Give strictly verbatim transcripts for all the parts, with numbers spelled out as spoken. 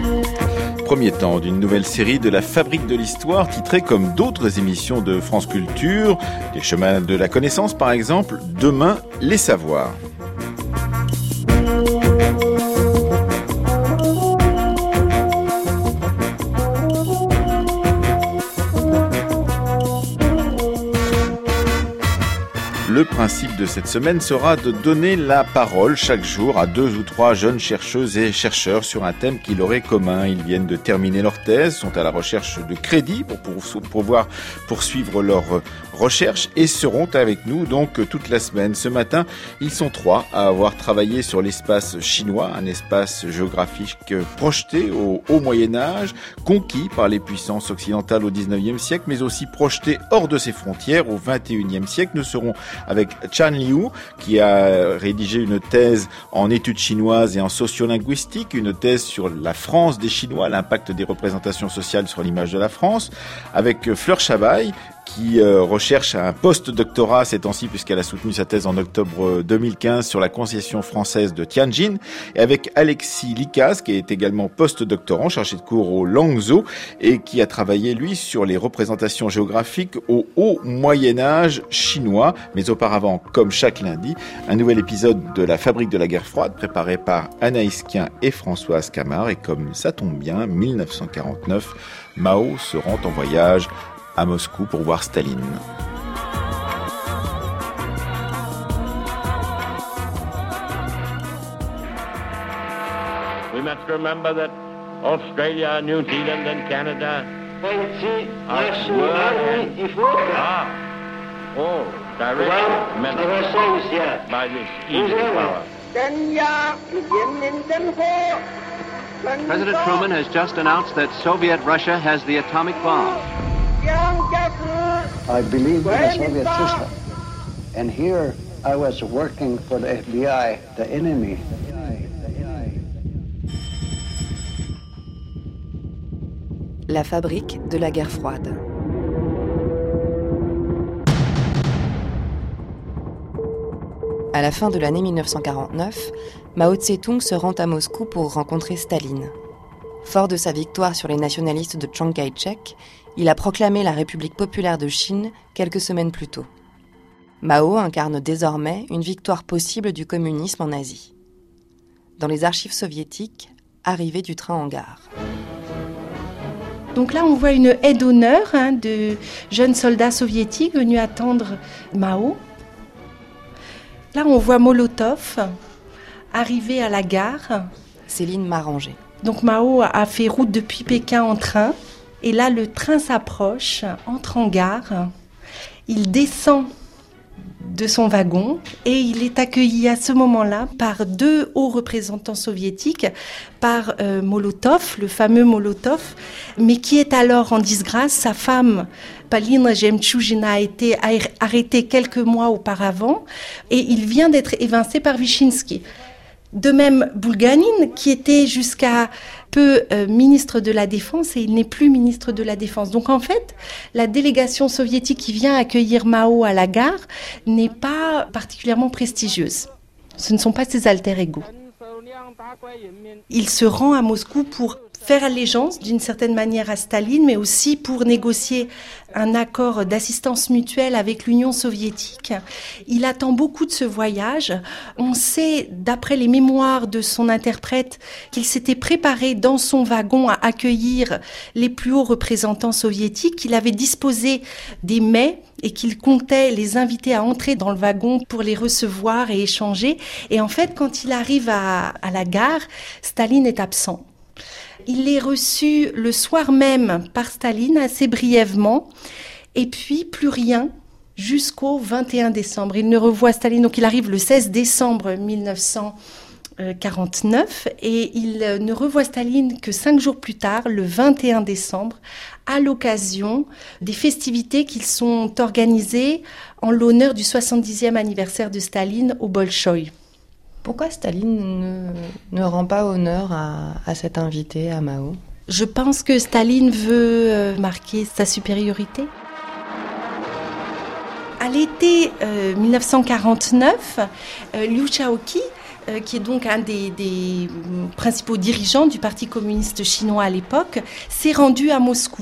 Premier temps d'une nouvelle série de la Fabrique de l'Histoire, titrée comme d'autres émissions de France Culture, Les chemins de la connaissance par exemple, Demain les savoirs. Le principe de cette semaine sera de donner la parole chaque jour à deux ou trois jeunes chercheuses et chercheurs sur un thème qui leur est commun. Ils viennent de terminer leur thèse, sont à la recherche de crédit pour pouvoir poursuivre leur recherche et seront avec nous donc toute la semaine. Ce matin, ils sont trois à avoir travaillé sur l'espace chinois, un espace géographique projeté au Haut Moyen-Âge, conquis par les puissances occidentales au dix-neuvième siècle, mais aussi projeté hors de ses frontières au vingt et unième siècle. Nous serons avec Chan Liu, qui a rédigé une thèse en études chinoises et en sociolinguistique, une thèse sur la France des Chinois, l'impact des représentations sociales sur l'image de la France, avec Fleur Chabaille, qui euh, recherche un post-doctorat ces temps-ci puisqu'elle a soutenu sa thèse en octobre deux mille quinze sur la concession française de Tianjin, et avec Alexis Licaz, qui est également post-doctorant, chargé de cours au Langzhou, et qui a travaillé, lui, sur les représentations géographiques au Haut Moyen-Âge chinois. Mais auparavant, comme chaque lundi, un nouvel épisode de la Fabrique de la guerre froide, préparé par Anaïs Kien et Françoise Camard. Et comme ça tombe bien, mille neuf cent quarante-neuf, Mao se rend en voyage à Moscou pour voir Staline. We must remember that Australia, New Zealand and Canada are ah, oh, directed by this evil power. President Truman has just announced that Soviet Russia has the atomic bomb. I believe in the Soviet system. And here I was working for the F B I, the enemy. La fabrique de la guerre froide. À la fin de l'année mille neuf cent quarante-neuf, Mao Tse-tung se rend à Moscou pour rencontrer Staline. Fort de sa victoire sur les nationalistes de Chiang Kai-shek, il a proclamé la République populaire de Chine quelques semaines plus tôt. Mao incarne désormais une victoire possible du communisme en Asie. Dans les archives soviétiques, arrivée du train en gare. Donc là, on voit une aide d'honneur hein, de jeunes soldats soviétiques venus attendre Mao. Là, on voit Molotov arriver à la gare. Céline Maranger. Donc Mao a fait route depuis Pékin en train. Et là, le train s'approche, entre en gare. Il descend de son wagon et il est accueilli à ce moment-là par deux hauts représentants soviétiques, par euh, Molotov, le fameux Molotov, mais qui est alors en disgrâce. Sa femme, Polina Jemtchougina, a été arrêtée quelques mois auparavant et il vient d'être évincé par Vyshynski. De même, Bulganin, qui était jusqu'à peu euh, ministre de la Défense, et il n'est plus ministre de la Défense. Donc en fait, la délégation soviétique qui vient accueillir Mao à la gare n'est pas particulièrement prestigieuse. Ce ne sont pas ses alter ego. Il se rend à Moscou pour faire allégeance d'une certaine manière à Staline, mais aussi pour négocier un accord d'assistance mutuelle avec l'Union soviétique. Il attend beaucoup de ce voyage. On sait, d'après les mémoires de son interprète, qu'il s'était préparé dans son wagon à accueillir les plus hauts représentants soviétiques, qu'il avait disposé des mets et qu'il comptait les inviter à entrer dans le wagon pour les recevoir et échanger. Et en fait, quand il arrive à, à la gare, Staline est absent. Il est reçu le soir même par Staline, assez brièvement, et puis plus rien jusqu'au vingt et un décembre. Il ne revoit Staline, donc il arrive le seize décembre mille neuf cent quarante-neuf, et il ne revoit Staline que cinq jours plus tard, le vingt et un décembre, à l'occasion des festivités qui sont organisées en l'honneur du soixante-dixième anniversaire de Staline au Bolchoï. Pourquoi Staline ne, ne rend pas honneur à, à cet invité, à Mao ? Je pense que Staline veut euh, marquer sa supériorité. À l'été euh, mille neuf cent quarante-neuf, euh, Liu Shaoqi euh, qui est donc un des, des principaux dirigeants du Parti communiste chinois à l'époque, s'est rendu à Moscou.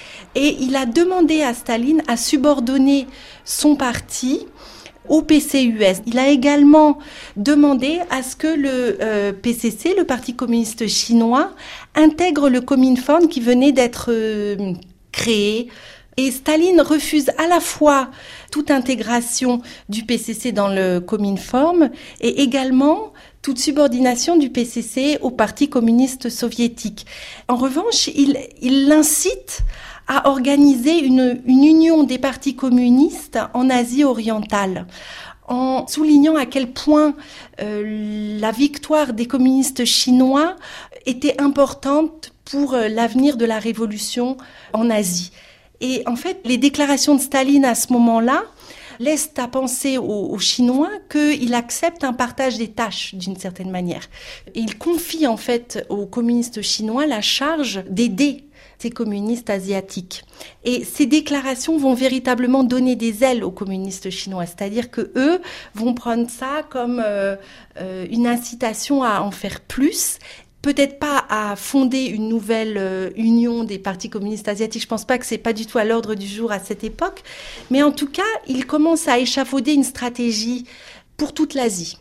Et il a demandé à Staline à subordonner son parti au P C U S. Il a également demandé à ce que le euh, P C C, le Parti communiste chinois, intègre le Comintern qui venait d'être euh, créé. Et Staline refuse à la fois toute intégration du P C C dans le Comintern et également toute subordination du P C C au Parti communiste soviétique. En revanche, il, il l'incite à organiser une, une union des partis communistes en Asie orientale, en soulignant à quel point euh, la victoire des communistes chinois était importante pour euh, l'avenir de la révolution en Asie. Et en fait, les déclarations de Staline à ce moment-là laissent à penser aux, aux Chinois qu'il accepte un partage des tâches d'une certaine manière. Et il confie en fait aux communistes chinois la charge d'aider ces communistes asiatiques. Et ces déclarations vont véritablement donner des ailes aux communistes chinois, c'est-à-dire que eux vont prendre ça comme euh, euh, une incitation à en faire plus. Peut-être pas à fonder une nouvelle euh, union des partis communistes asiatiques, je pense pas que c'est pas du tout à l'ordre du jour à cette époque, mais en tout cas, ils commencent à échafauder une stratégie pour toute l'Asie.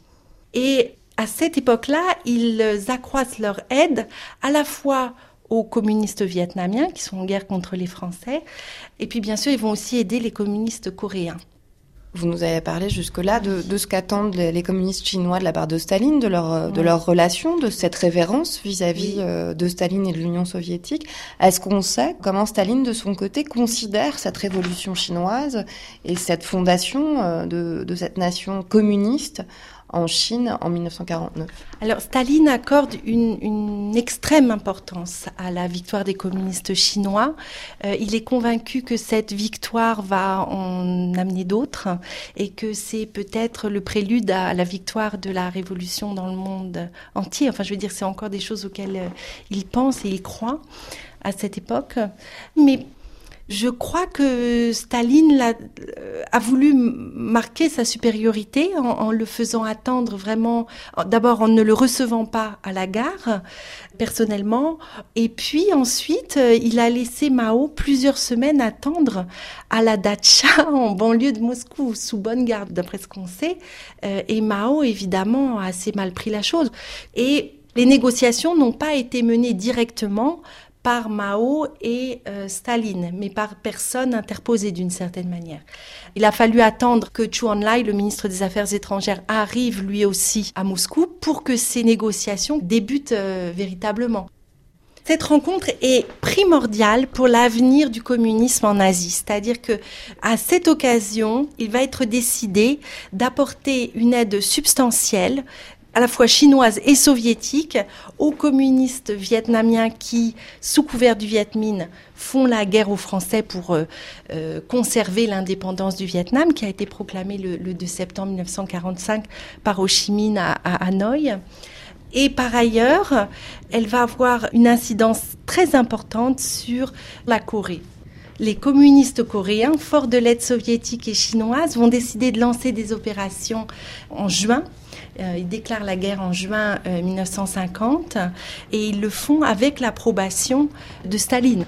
Et à cette époque-là, ils accroissent leur aide à la fois aux communistes vietnamiens qui sont en guerre contre les Français, et puis bien sûr, ils vont aussi aider les communistes coréens. Vous nous avez parlé jusque-là de, de ce qu'attendent les, les communistes chinois de la part de Staline, de leur, de leur relation, de cette révérence vis-à-vis euh, de Staline et de l'Union soviétique. Est-ce qu'on sait comment Staline, de son côté, considère cette révolution chinoise et cette fondation euh, de, de cette nation communiste en Chine en dix-neuf cent quarante-neuf? Alors, Staline accorde une, une extrême importance à la victoire des communistes chinois. Euh, il est convaincu que cette victoire va en amener d'autres et que c'est peut-être le prélude à la victoire de la révolution dans le monde entier. Enfin, je veux dire, c'est encore des choses auxquelles euh, il pense et il croit à cette époque. Mais je crois que Staline l'a, euh, a voulu marquer sa supériorité en, en le faisant attendre vraiment, d'abord en ne le recevant pas à la gare, personnellement, et puis ensuite, euh, il a laissé Mao plusieurs semaines attendre à la datcha en banlieue de Moscou, sous bonne garde, d'après ce qu'on sait, euh, et Mao, évidemment, a assez mal pris la chose. Et les négociations n'ont pas été menées directement par Mao et euh, Staline, mais par personne interposée d'une certaine manière. Il a fallu attendre que Zhou Enlai, le ministre des Affaires étrangères, arrive lui aussi à Moscou pour que ces négociations débutent euh, véritablement. Cette rencontre est primordiale pour l'avenir du communisme en Asie, c'est-à-dire que à cette occasion, il va être décidé d'apporter une aide substantielle, à la fois chinoise et soviétique, aux communistes vietnamiens qui, sous couvert du Viet Minh, font la guerre aux Français pour euh, euh, conserver l'indépendance du Vietnam, qui a été proclamée le, le deux septembre dix-neuf cent quarante-cinq par Ho Chi Minh à, à Hanoï. Et par ailleurs, elle va avoir une incidence très importante sur la Corée. Les communistes coréens, forts de l'aide soviétique et chinoise, vont décider de lancer des opérations en juin. Euh, ils déclarent la guerre en juin euh, dix-neuf cent cinquante et ils le font avec l'approbation de Staline.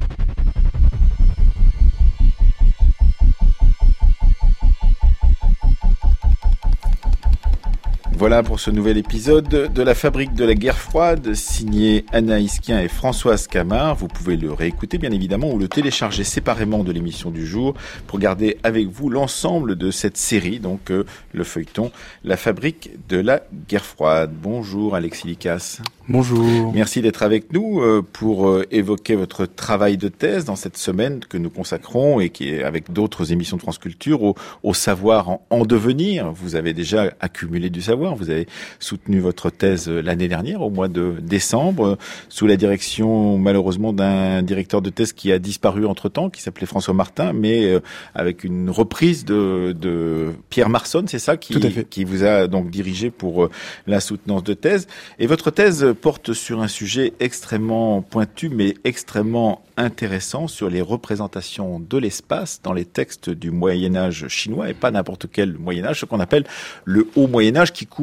Voilà pour ce nouvel épisode de la Fabrique de la guerre froide, signé Anaïs Kien et Françoise Camard. Vous pouvez le réécouter bien évidemment ou le télécharger séparément de l'émission du jour pour garder avec vous l'ensemble de cette série, donc euh, le feuilleton La Fabrique de la guerre froide. Bonjour Alexis Licasse. Bonjour. Merci d'être avec nous euh, pour euh, évoquer votre travail de thèse dans cette semaine que nous consacrons et qui est avec d'autres émissions de France Culture au, au savoir en, en devenir. Vous avez déjà accumulé du savoir. Vous avez soutenu votre thèse l'année dernière, au mois de décembre, sous la direction, malheureusement, d'un directeur de thèse qui a disparu entre-temps, qui s'appelait François Martin, mais euh, avec une reprise de, de Pierre Marson, c'est ça, qui, qui vous a donc dirigé pour euh, la soutenance de thèse. Et votre thèse porte sur un sujet extrêmement pointu, mais extrêmement intéressant, sur les représentations de l'espace dans les textes du Moyen-Âge chinois, et pas n'importe quel Moyen-Âge, ce qu'on appelle le Haut Moyen-Âge, qui court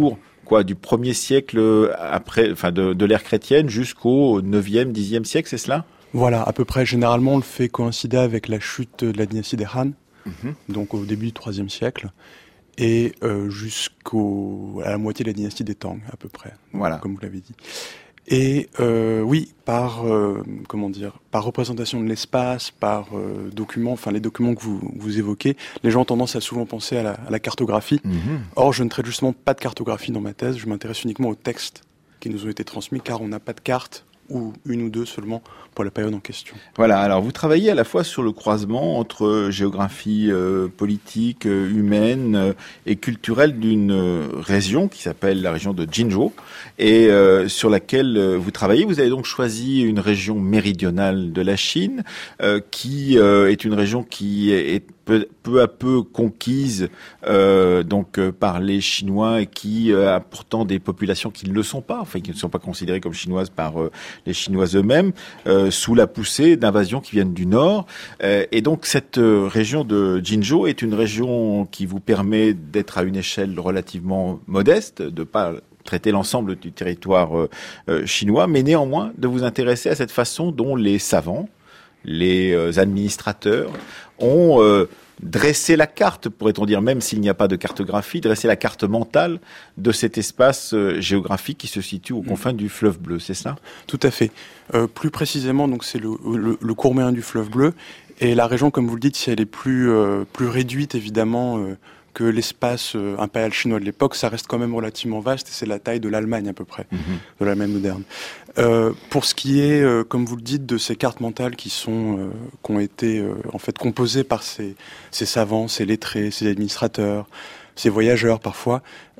quoi, du premier siècle après, enfin de, de l'ère chrétienne jusqu'au neuvième, dixième siècle, c'est cela ? Voilà, à peu près. Généralement, on le fait coïncider avec la chute de la dynastie des Han, Mm-hmm. donc au début du troisième siècle, et euh, jusqu'au à la moitié de la dynastie des Tang, à peu près. Voilà. Comme vous l'avez dit. Et euh, oui, par euh, comment dire, par représentation de l'espace, par euh, documents, enfin les documents que vous vous évoquez, les gens ont tendance à souvent penser à la, à la cartographie. Mm-hmm. Or, je ne traite justement pas de cartographie dans ma thèse. Je m'intéresse uniquement aux textes qui nous ont été transmis, car on n'a pas de carte, ou une ou deux seulement pour la période en question. Voilà, alors vous travaillez à la fois sur le croisement entre géographie euh, politique, euh, humaine euh, et culturelle d'une euh, région qui s'appelle la région de Jinzhou et euh, sur laquelle euh, vous travaillez. Vous avez donc choisi une région méridionale de la Chine euh, qui euh, est une région qui est peu, peu à peu conquise euh, donc euh, par les Chinois et qui euh, a pourtant des populations qui ne le sont pas, enfin qui ne sont pas considérées comme chinoises par euh, les Chinois eux-mêmes, euh, sous la poussée d'invasions qui viennent du nord. Euh, et donc cette euh, région de Jinzhou est une région qui vous permet d'être à une échelle relativement modeste, de pas traiter l'ensemble du territoire euh, euh, chinois, mais néanmoins de vous intéresser à cette façon dont les savants, les euh, administrateurs ont euh, dressé la carte, pourrait-on dire, même s'il n'y a pas de cartographie, dresser la carte mentale de cet espace euh, géographique qui se situe aux confins du fleuve Bleu, c'est cela ? Tout à fait. Euh, plus précisément, donc c'est le, le, le cours moyen du fleuve Bleu, et la région, comme vous le dites, si elle est plus euh, plus réduite évidemment euh, que l'espace euh, impérial chinois de l'époque, ça reste quand même relativement vaste, et c'est la taille de l'Allemagne à peu près, mmh. de l'Allemagne moderne. Euh, pour ce qui est, euh, comme vous le dites, de ces cartes mentales qui sont, euh, qui ont été euh, en fait composées par ces, ces savants, ces lettrés, ces administrateurs, ces voyageurs parfois.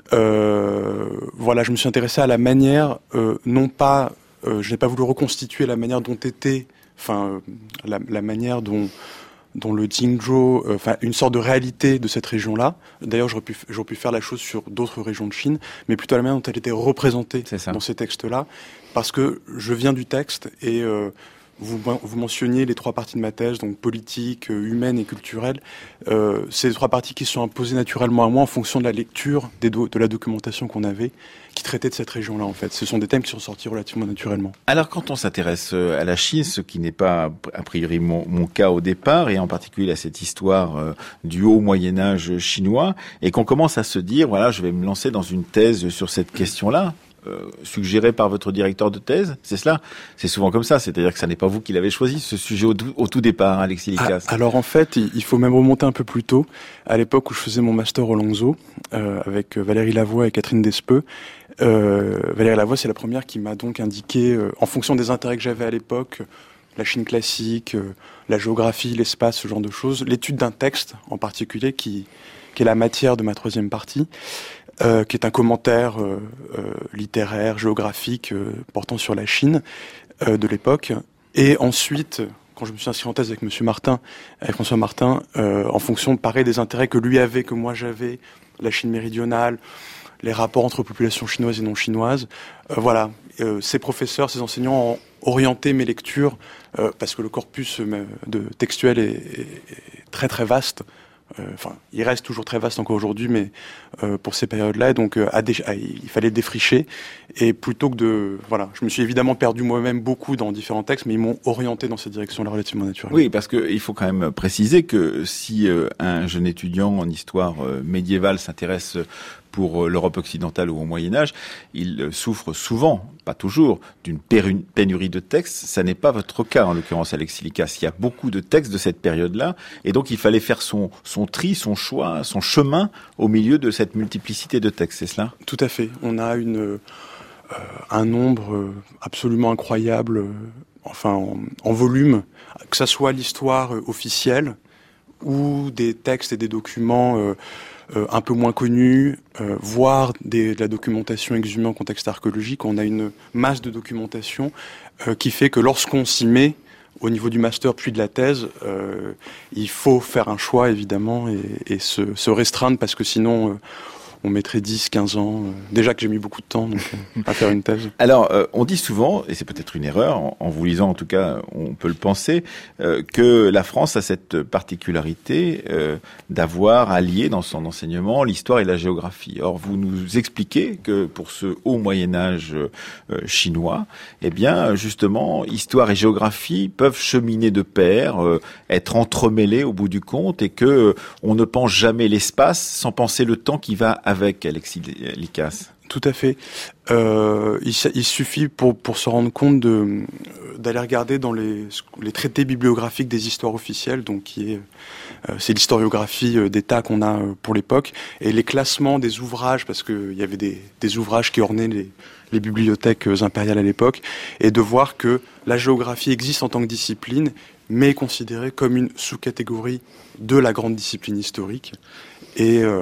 Euh, voilà, je me suis intéressé à la manière, euh, non pas, euh, je n'ai pas voulu reconstituer la manière dont était, enfin, euh, la, la manière dont dont le Jinzhou, euh, enfin une sorte de réalité de cette région-là. D'ailleurs, j'aurais pu, j'aurais pu faire la chose sur d'autres régions de Chine, mais plutôt la manière dont elle était représentée dans ces textes-là, parce que je viens du texte et euh, vous, vous mentionniez les trois parties de ma thèse, donc politique, euh, humaine et culturelle. Euh, c'est les trois parties qui sont imposées naturellement à moi en fonction de la lecture des do- de la documentation qu'on avait, qui traitait de cette région-là, en fait. Ce sont des thèmes qui sont sortis relativement naturellement. Alors, quand on s'intéresse à la Chine, ce qui n'est pas, a priori, mon, mon cas au départ, et en particulier à cette histoire euh, du haut Moyen-Âge chinois, et qu'on commence à se dire, voilà, je vais me lancer dans une thèse sur cette question-là, euh, suggérée par votre directeur de thèse, c'est cela ? C'est souvent comme ça, c'est-à-dire que ça n'est pas vous qui l'avez choisi, ce sujet au, au tout départ, Alexis Likas. Ah, alors, en fait, il faut même remonter un peu plus tôt, à l'époque où je faisais mon master au Langzhou, euh, avec Valérie Lavoie et Catherine Despeux. Euh, Valérie Lavoie, c'est la première qui m'a donc indiqué, euh, en fonction des intérêts que j'avais à l'époque, la Chine classique, euh, la géographie, l'espace, ce genre de choses, l'étude d'un texte en particulier qui, qui est la matière de ma troisième partie, euh, qui est un commentaire euh, euh, littéraire, géographique, euh, portant sur la Chine euh, de l'époque. Et ensuite, quand je me suis inscrit en thèse avec Monsieur Martin, avec François Martin, euh, en fonction, pareil, des intérêts que lui avait, que moi j'avais, la Chine méridionale, les rapports entre populations chinoises et non chinoises. Euh, voilà, euh, ces professeurs, ces enseignants ont orienté mes lectures, euh, parce que le corpus euh, de textuel est, est, est très très vaste. Euh, enfin, il reste toujours très vaste encore aujourd'hui, mais euh, pour ces périodes-là, donc euh, à dé- à, il fallait défricher. Et plutôt que de, voilà, je me suis évidemment perdu moi-même beaucoup dans différents textes, mais ils m'ont orienté dans cette direction-là relativement naturellement. Oui, parce que il faut quand même préciser que si euh, un jeune étudiant en histoire euh, médiévale s'intéresse pour l'Europe occidentale ou au Moyen-Âge, il souffre souvent, pas toujours, d'une pénurie de textes. Ça n'est pas votre cas, en l'occurrence, Alexis Likas. Il y a beaucoup de textes de cette période-là, et donc il fallait faire son, son tri, son choix, son chemin au milieu de cette multiplicité de textes, c'est cela ? Tout à fait. On a une, euh, un nombre absolument incroyable, euh, enfin en, en volume, que ça soit l'histoire euh, officielle ou des textes et des documents euh, Euh, un peu moins connus, euh, voire des, de la documentation exhumée en contexte archéologique. On a une masse de documentation euh, qui fait que lorsqu'on s'y met, au niveau du master puis de la thèse, euh, il faut faire un choix évidemment et, et se, se restreindre parce que sinon euh, on mettrait dix, quinze ans. Euh, déjà que j'ai mis beaucoup de temps donc, euh, à faire une thèse. Alors, euh, on dit souvent, et c'est peut-être une erreur, en, en vous lisant en tout cas, on peut le penser, euh, que la France a cette particularité euh, d'avoir allié dans son enseignement l'histoire et la géographie. Or, vous nous expliquez que pour ce haut Moyen-Âge euh, chinois, eh bien, justement, histoire et géographie peuvent cheminer de pair, euh, être entremêlés au bout du compte, et que euh, on ne pense jamais l'espace sans penser le temps qui va avec, Alexis Lykas. Tout à fait. Euh, il, il suffit pour pour se rendre compte de d'aller regarder dans les les traités bibliographiques des histoires officielles, donc qui est euh, c'est l'historiographie d'État qu'on a pour l'époque, et les classements des ouvrages, parce que il y avait des des ouvrages qui ornaient les les bibliothèques impériales à l'époque, et de voir que la géographie existe en tant que discipline, mais est considérée comme une sous-catégorie de la grande discipline historique, et euh,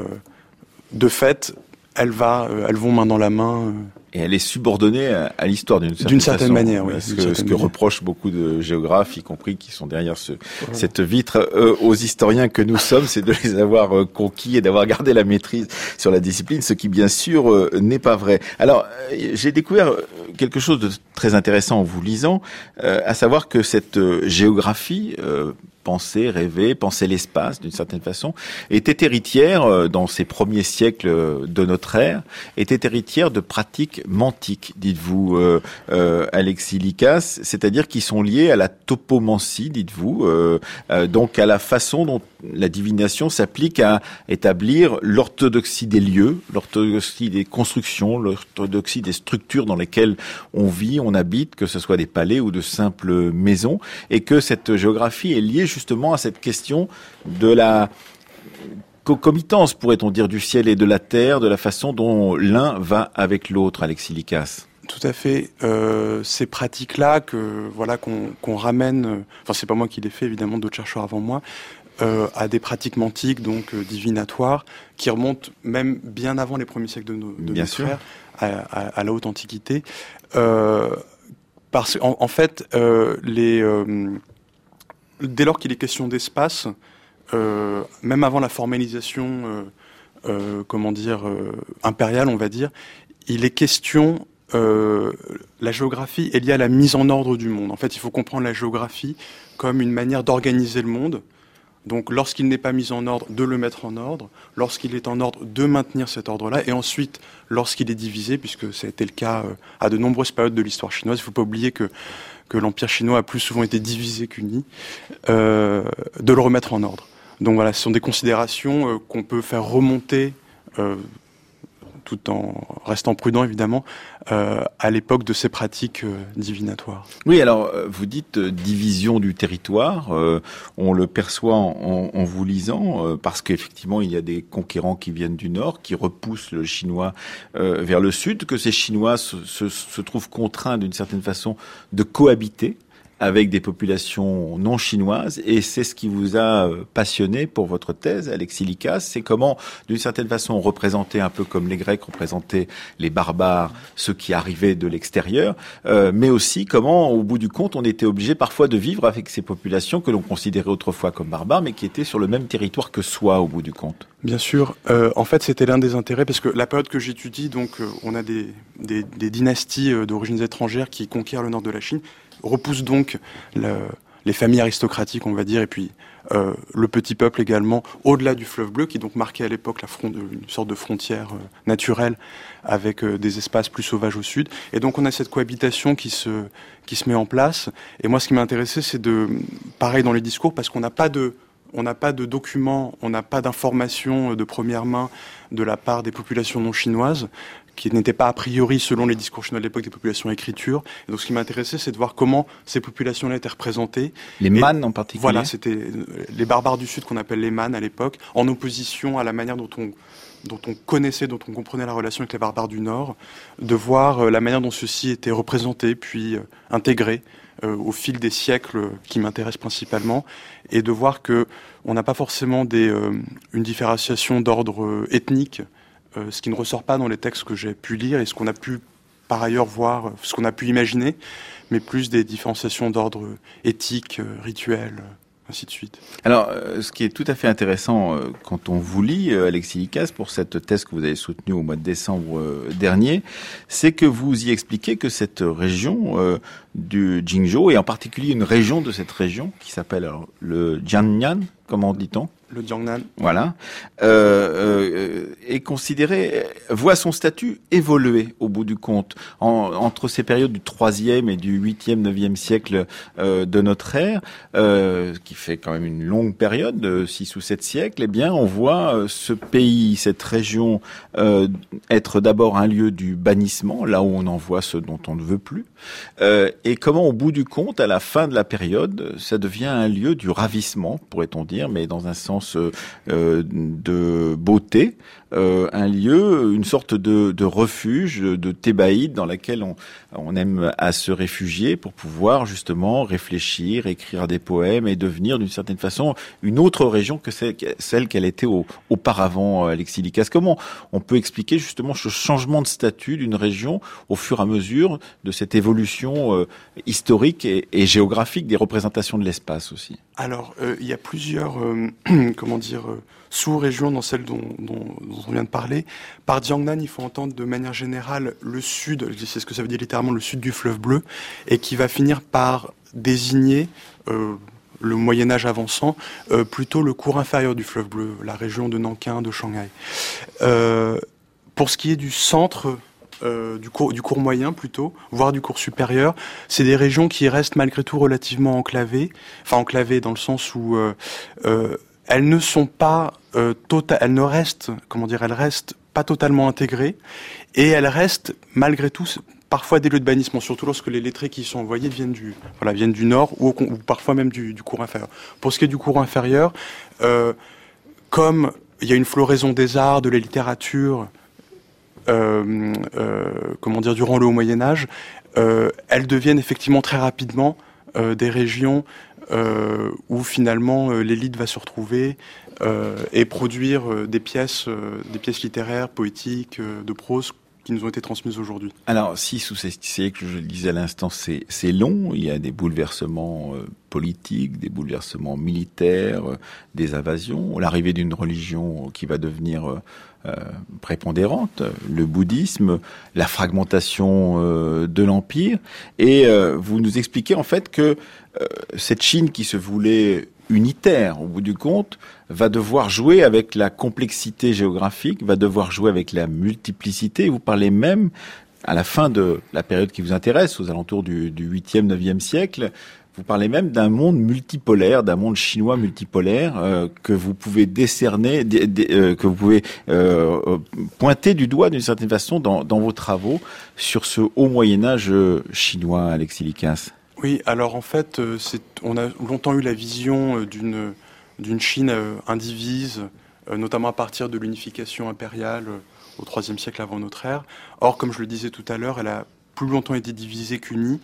de fait Elle va, euh, elles vont main dans la main. Euh, Et elle est subordonnée à, à l'histoire d'une certaine, d'une certaine façon, manière, oui. Ce que, ce que reprochent beaucoup de géographes, y compris qui sont derrière ce, voilà. cette vitre, euh, aux historiens que nous sommes, c'est de les avoir euh, conquis et d'avoir gardé la maîtrise sur la discipline, ce qui bien sûr euh, n'est pas vrai. Alors, euh, j'ai découvert quelque chose de très intéressant en vous lisant, euh, à savoir que cette euh, géographie euh, penser, rêver, penser l'espace d'une certaine façon, était héritière, dans ces premiers siècles de notre ère, était héritière de pratiques mantiques, dites-vous, euh, euh, Alexis Lykas, c'est-à-dire qui sont liées à la topomancie, dites-vous, euh, euh, donc à la façon dont la divination s'applique à établir l'orthodoxie des lieux, l'orthodoxie des constructions, l'orthodoxie des structures dans lesquelles on vit, on habite, que ce soit des palais ou de simples maisons, et que cette géographie est liée justement à cette question de la concomitance, pourrait-on dire, du ciel et de la terre, de la façon dont l'un va avec l'autre, Alexis Lykas. Tout à fait. Euh, ces pratiques-là que voilà qu'on, qu'on ramène, euh, enfin c'est pas moi qui les fais, évidemment, d'autres chercheurs avant moi, euh, à des pratiques mantiques, donc euh, divinatoires, qui remontent même bien avant les premiers siècles de, nos, de notre ère, à, à, à la haute antiquité. Euh, parce en, en fait, euh, les euh, dès lors qu'il est question d'espace, euh, même avant la formalisation, euh, euh, comment dire, euh, impériale, on va dire, il est question, euh, la géographie est liée à la mise en ordre du monde. En fait, il faut comprendre la géographie comme une manière d'organiser le monde. Donc, lorsqu'il n'est pas mis en ordre, de le mettre en ordre. Lorsqu'il est en ordre, de maintenir cet ordre-là. Et ensuite, lorsqu'il est divisé, puisque ça a été le cas euh, à de nombreuses périodes de l'histoire chinoise, il ne faut pas oublier que que l'Empire chinois a plus souvent été divisé qu'uni, euh, de le remettre en ordre. Donc voilà, ce sont des considérations euh, qu'on peut faire remonter, euh, tout en restant prudent évidemment, euh, à l'époque de ces pratiques euh, divinatoires. Oui, alors vous dites euh, division du territoire, euh, on le perçoit en, en, en vous lisant, euh, parce qu'effectivement il y a des conquérants qui viennent du nord, qui repoussent le chinois euh, vers le sud, que ces Chinois se, se, se trouvent contraints d'une certaine façon de cohabiter avec des populations non chinoises, et c'est ce qui vous a passionné pour votre thèse, Alexis Lykas, c'est comment, d'une certaine façon, représenter un peu comme les Grecs représentaient les barbares, ceux qui arrivaient de l'extérieur, euh, mais aussi comment, au bout du compte, on était obligé parfois de vivre avec ces populations que l'on considérait autrefois comme barbares, mais qui étaient sur le même territoire que soi, au bout du compte. Bien sûr. Euh, en fait, c'était l'un des intérêts, parce que la période que j'étudie, donc, euh, on a des, des, des dynasties euh, d'origines étrangères qui conquièrent le nord de la Chine, repousse donc le, les familles aristocratiques, on va dire, et puis euh, le petit peuple également, au-delà du fleuve bleu, qui donc marquait à l'époque la front, une sorte de frontière euh, naturelle avec euh, des espaces plus sauvages au sud. Et donc on a cette cohabitation qui se, qui se met en place. Et moi, ce qui m'a intéressé, c'est de, pareil dans les discours, parce qu'on n'a pas de, on n'a pas de documents, on n'a pas d'informations de première main de la part des populations non chinoises, qui n'étaient pas a priori, selon les discours chinois de l'époque, des populations écriture. Et donc ce qui m'a intéressé, c'est de voir comment ces populations-là étaient représentées. Les Man en particulier. Voilà, c'était les barbares du Sud qu'on appelle les Man à l'époque, en opposition à la manière dont on, dont on connaissait, dont on comprenait la relation avec les barbares du Nord, de voir la manière dont ceux-ci étaient représentés, puis euh, intégrés euh, au fil des siècles qui m'intéressent principalement, et de voir que on n'a pas forcément des, euh, une différenciation d'ordre euh, ethnique, Euh, ce qui ne ressort pas dans les textes que j'ai pu lire et ce qu'on a pu par ailleurs voir, ce qu'on a pu imaginer, mais plus des différenciations d'ordre éthique, rituel, ainsi de suite. Alors, euh, ce qui est tout à fait intéressant euh, quand on vous lit, euh, Alexis Likas, pour cette thèse que vous avez soutenue au mois de décembre euh, dernier, c'est que vous y expliquez que cette région euh, du Jingzhou, et en particulier une région de cette région qui s'appelle alors, le Jiangnan, comment dit-on ? Le Jiangnan. Voilà, euh, euh, est considéré, voit son statut évoluer au bout du compte en, entre ces périodes du troisième et du huitième, neuvième siècle euh, de notre ère, euh, qui fait quand même une longue période, de six ou sept siècles. Eh bien, on voit euh, ce pays, cette région, euh, être d'abord un lieu du bannissement, là où on envoie ceux dont on ne veut plus, euh, et comment, au bout du compte, à la fin de la période, ça devient un lieu du ravissement, pourrait-on dire, mais dans un sens Euh, de beauté, euh, un lieu, une sorte de, de refuge, de thébaïde dans laquelle on, on aime à se réfugier pour pouvoir justement réfléchir, écrire des poèmes et devenir d'une certaine façon une autre région que celle, celle qu'elle était au, auparavant, Alexis Likas. Comment on peut expliquer justement ce changement de statut d'une région au fur et à mesure de cette évolution euh, historique et, et géographique des représentations de l'espace aussi? Alors, euh, il y a plusieurs, euh, comment dire, euh, sous-régions dans celle dont, dont, dont on vient de parler. Par Jiangnan, il faut entendre de manière générale le sud, c'est ce que ça veut dire littéralement, le sud du fleuve bleu, et qui va finir par désigner, euh, le Moyen-Âge avançant, euh, plutôt le cours inférieur du fleuve bleu, la région de Nankin, de Shanghai. Euh, pour ce qui est du centre, Euh, du, cours, du cours moyen plutôt, voire du cours supérieur, c'est des régions qui restent malgré tout relativement enclavées, enfin enclavées dans le sens où euh, euh, elles ne sont pas euh, tota- elles ne restent, comment dire, elles restent pas totalement intégrées, et elles restent malgré tout parfois des lieux de bannissement, surtout lorsque les lettrés qui y sont envoyés viennent du, voilà, viennent du nord ou, au, ou parfois même du, du cours inférieur. Pour ce qui est du cours inférieur, euh, comme il y a une floraison des arts, de la littérature, Euh, euh, comment dire, durant le Haut Moyen-Âge, euh, elles deviennent effectivement très rapidement euh, des régions euh, où finalement euh, l'élite va se retrouver euh, et produire euh, des pièces, euh, des pièces littéraires, poétiques, euh, de prose qui nous ont été transmises aujourd'hui. Alors, six ou sept siècles, je le disais à l'instant, c'est, c'est long. Il y a des bouleversements euh, politiques, des bouleversements militaires, euh, des invasions, l'arrivée d'une religion qui va devenir euh, euh, prépondérante, le bouddhisme, la fragmentation euh, de l'empire. Et euh, vous nous expliquez en fait que euh, cette Chine qui se voulait unitaire, au bout du compte, va devoir jouer avec la complexité géographique, va devoir jouer avec la multiplicité. Vous parlez même, à la fin de la période qui vous intéresse, aux alentours du, du huitième, neuvième siècle, vous parlez même d'un monde multipolaire, d'un monde chinois multipolaire euh, que vous pouvez décerner, d- d- euh, que vous pouvez euh, euh, pointer du doigt d'une certaine façon dans, dans vos travaux sur ce haut Moyen-Âge chinois, Alexis Likas. Oui, alors en fait, euh, c'est, on a longtemps eu la vision euh, d'une, d'une Chine euh, indivise, euh, notamment à partir de l'unification impériale euh, au troisième siècle avant notre ère. Or, comme je le disais tout à l'heure, elle a plus longtemps été divisée qu'unie,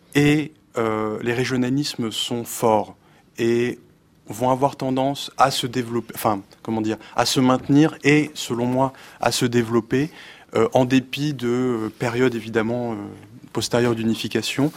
et euh, les régionalismes sont forts et vont avoir tendance à se développer, enfin, comment dire, à se maintenir et, selon moi, à se développer euh, en dépit de euh, périodes évidemment euh, postérieures d'unification.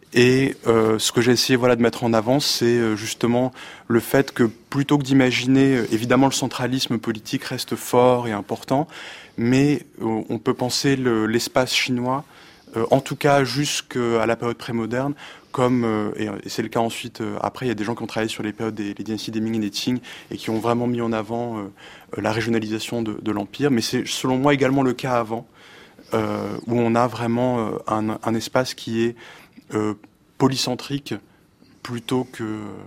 Et euh, ce que j'ai essayé voilà, de mettre en avant, c'est euh, justement le fait que plutôt que d'imaginer, euh, évidemment le centralisme politique reste fort et important, mais euh, on peut penser le, l'espace chinois, euh, en tout cas jusqu'à la période prémoderne, comme, euh, et, et c'est le cas ensuite, euh, après il y a des gens qui ont travaillé sur les périodes des les dynasties des Ming et des Qing, et qui ont vraiment mis en avant euh, la régionalisation de, de l'Empire, mais c'est selon moi également le cas avant, euh, où on a vraiment euh, un, un espace qui est Euh, polycentrique plutôt que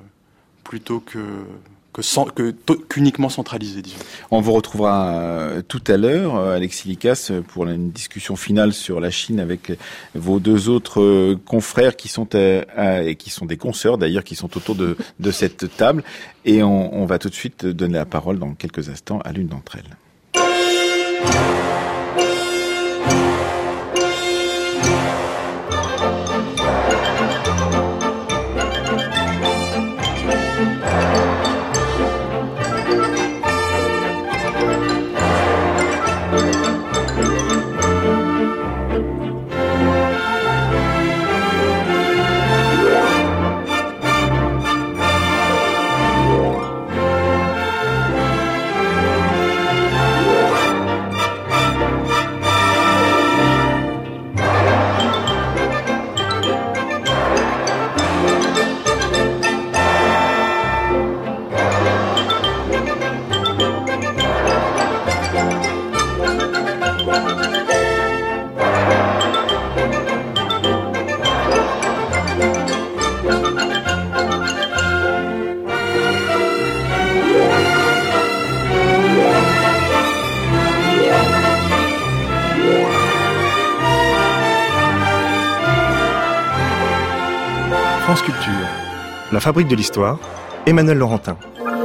plutôt que que, sans, que qu'uniquement centralisé, disons. On vous retrouvera euh, tout à l'heure, euh, Alexis Likas, pour une discussion finale sur la Chine avec vos deux autres euh, confrères qui sont euh, euh, et qui sont des consoeurs d'ailleurs, qui sont autour de de cette table. Et on, on va tout de suite donner la parole dans quelques instants à l'une d'entre elles. La Fabrique de l'Histoire, Emmanuel Laurentin.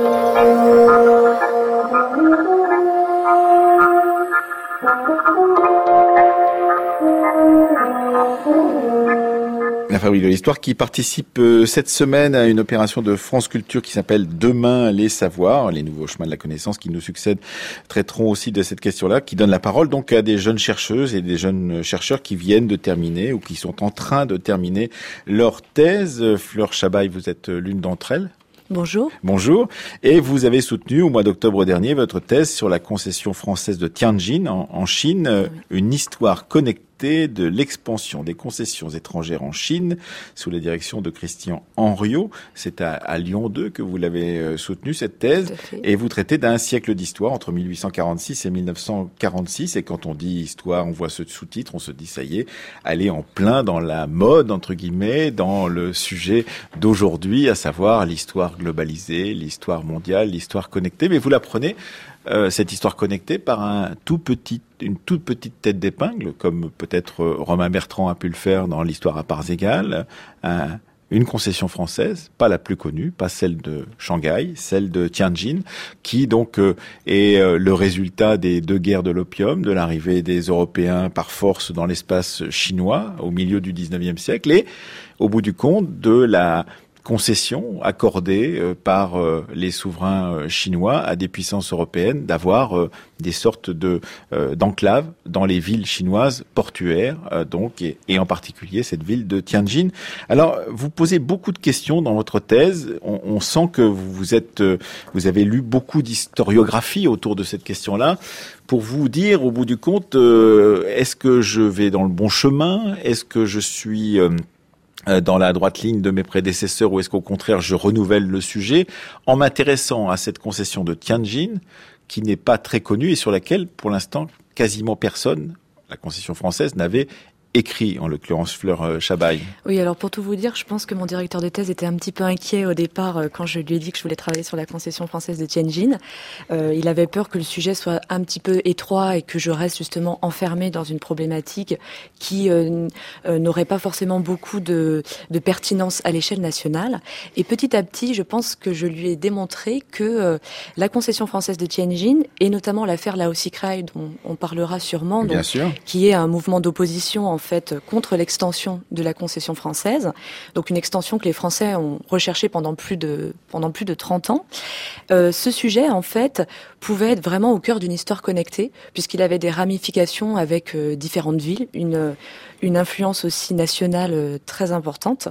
La Fabrique de l'Histoire qui participe euh, cette semaine à une opération de France Culture qui s'appelle Demain les savoirs. Les nouveaux chemins de la connaissance qui nous succèdent traiteront aussi de cette question-là, qui donne la parole donc à des jeunes chercheuses et des jeunes chercheurs qui viennent de terminer ou qui sont en train de terminer leur thèse. Fleur Chabaille, vous êtes l'une d'entre elles. Bonjour. Bonjour. Et vous avez soutenu au mois d'octobre dernier votre thèse sur la concession française de Tianjin en, en Chine, oui. Une histoire connectée de l'expansion des concessions étrangères en Chine sous la direction de Christian Henriot. C'est à, à Lyon deux que vous l'avez euh, soutenu cette thèse et vous traitez d'un siècle d'histoire entre mille huit cent quarante-six et mille neuf cent quarante-six et quand on dit histoire, on voit ce sous-titre, on se dit ça y est, elle est en plein dans la mode entre guillemets, dans le sujet d'aujourd'hui, à savoir l'histoire globalisée, l'histoire mondiale, l'histoire connectée, mais vous la prenez Euh, cette histoire connectée par un tout petit, une toute petite tête d'épingle, comme peut-être Romain Bertrand a pu le faire dans l'histoire à parts égales, un, une concession française, pas la plus connue, pas celle de Shanghai, celle de Tianjin, qui donc euh, est euh, le résultat des deux guerres de l'opium, de l'arrivée des Européens par force dans l'espace chinois au milieu du dix-neuvième siècle, et au bout du compte de la concession accordée euh, par euh, les souverains euh, chinois à des puissances européennes d'avoir euh, des sortes de euh, d'enclaves dans les villes chinoises portuaires, euh, donc et, et en particulier cette ville de Tianjin. Alors, vous posez beaucoup de questions dans votre thèse. On, on sent que vous êtes, euh, vous avez lu beaucoup d'historiographie autour de cette question-là. Pour vous dire, au bout du compte, euh, est-ce que je vais dans le bon chemin? Est-ce que je suis euh, dans la droite ligne de mes prédécesseurs ou est-ce qu'au contraire je renouvelle le sujet en m'intéressant à cette concession de Tianjin qui n'est pas très connue et sur laquelle pour l'instant quasiment personne, la concession française, n'avait écrit, en l'occurrence Fleur Chabaille. Oui, alors pour tout vous dire, je pense que mon directeur de thèse était un petit peu inquiet au départ quand je lui ai dit que je voulais travailler sur la concession française de Tianjin. Euh, il avait peur que le sujet soit un petit peu étroit et que je reste justement enfermée dans une problématique qui euh, euh, n'aurait pas forcément beaucoup de, de pertinence à l'échelle nationale. Et petit à petit, je pense que je lui ai démontré que euh, la concession française de Tianjin, et notamment l'affaire Laosi Krai, dont on parlera sûrement, donc, qui est un mouvement d'opposition en fait contre l'extension de la concession française, donc une extension que les Français ont recherchée pendant plus de pendant plus de trente ans. Euh, ce sujet en fait pouvait être vraiment au cœur d'une histoire connectée puisqu'il avait des ramifications avec euh, différentes villes, une une influence aussi nationale euh, très importante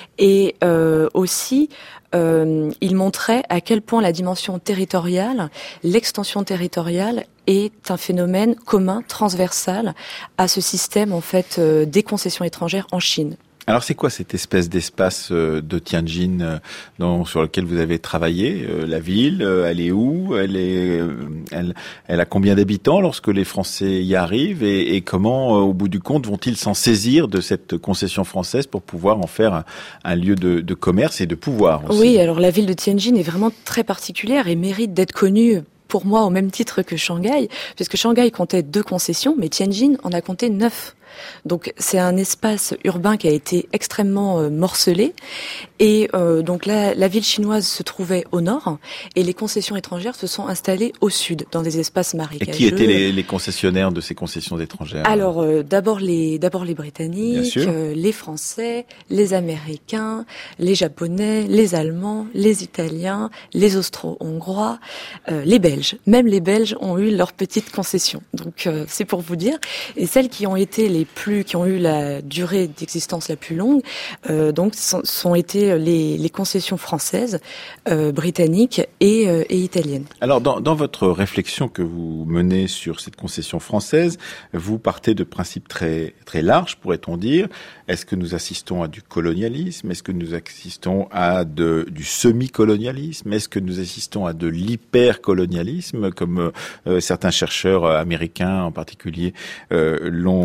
et euh, aussi euh, il montrait à quel point la dimension territoriale, l'extension territoriale est un phénomène commun, transversal à ce système en fait euh, des concessions étrangères en Chine. Alors c'est quoi cette espèce d'espace de Tianjin dont, sur lequel vous avez travaillé? La ville, elle est où? Elle est, elle, elle a combien d'habitants lorsque les Français y arrivent? Et, et comment, au bout du compte, vont-ils s'en saisir de cette concession française pour pouvoir en faire un, un lieu de, de commerce et de pouvoir aussi? Oui, alors la ville de Tianjin est vraiment très particulière et mérite d'être connue pour moi au même titre que Shanghai, puisque Shanghai comptait deux concessions, mais Tianjin en a compté neuf. Donc c'est un espace urbain qui a été extrêmement euh, morcelé et euh, donc la, la ville chinoise se trouvait au nord et les concessions étrangères se sont installées au sud dans des espaces marécageux. Et qui étaient les, les concessionnaires de ces concessions étrangères? Alors euh, d'abord les d'abord les Britanniques, euh, les Français, les Américains, les Japonais, les Allemands, les Italiens, les Austro-Hongrois, euh, les Belges. Même les Belges ont eu leurs petites concessions. Donc euh, c'est pour vous dire. Et celles qui ont été les plus qui ont eu la durée d'existence la plus longue, euh, donc sont, sont été les, les concessions françaises, euh, britanniques et, euh, et italiennes. Alors dans, dans votre réflexion que vous menez sur cette concession française, vous partez de principes très très larges, pourrait-on dire. Est-ce que nous assistons à du colonialisme? Est-ce que nous assistons à de, du semi-colonialisme? Est-ce que nous assistons à de l'hyper-colonialisme, comme euh, certains chercheurs américains en particulier euh, l'ont défini?